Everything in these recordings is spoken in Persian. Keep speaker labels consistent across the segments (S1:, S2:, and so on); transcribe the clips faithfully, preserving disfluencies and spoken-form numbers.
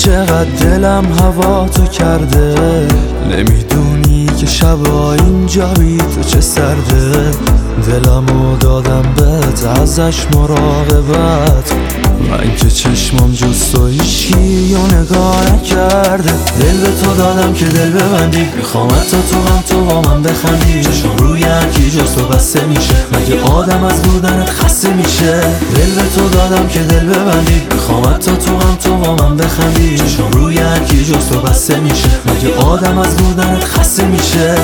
S1: چقدر دلم هوا تو کرده، نمیدونی که شبا اینجا بی تو چه سرده. دلمو دادم بهت ازش مراقبت، من که چشمم جز تو هیچکی و نگاه نکرده. دل به تو دادم که دل ببندی، میخوامت تا تو هم تو با من بخندی. چشم روی هرکی جز تو بسته میشه، مگه آدم از بودنت خسته میشه. دل به تو دادم که دل ببندی، میخوامت تا تو هم تو با من بخندی. چشم روی هرکی جز تو بسته میشه، مگه آدم از بودنت خسته میشه.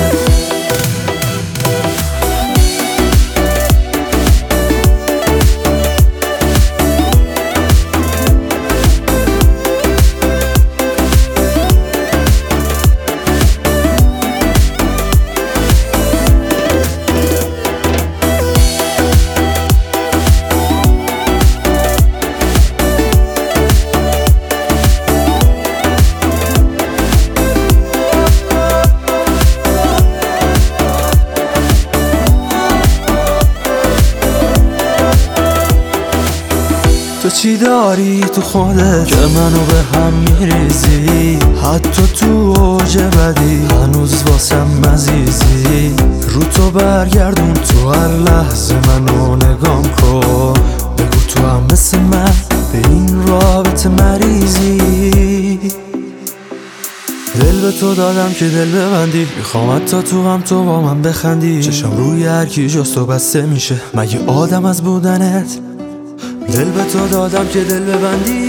S1: تو چی داری تو خودت که منو به هم میریزی؟ حتی تو اوج بدی هنوز واسم عزیزی. رو تو برگردون، تو هر لحظه منو نگام کن. بگو تو هم مثل من به این رابطه مریضی. دل به تو دادم که دل ببندی، میخوام حتی تو هم تو با من بخندی. چشم روی هرکی جز تو بسته میشه، مگه آدم از بودنت. دل به تو دادم که دل ببندی،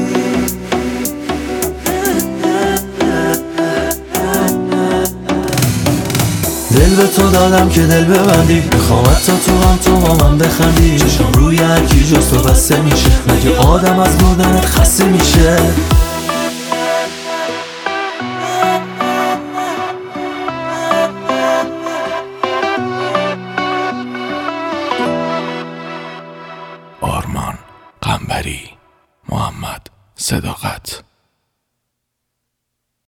S1: دل به تو دادم که دل ببندی. میخوام حتی تو هم تو با من بخندی. چشم روی هرکی جز تو بسته میشه، مگه آدم از بودنت خسته میشه.
S2: آرمان قنبری، محمد صداقت.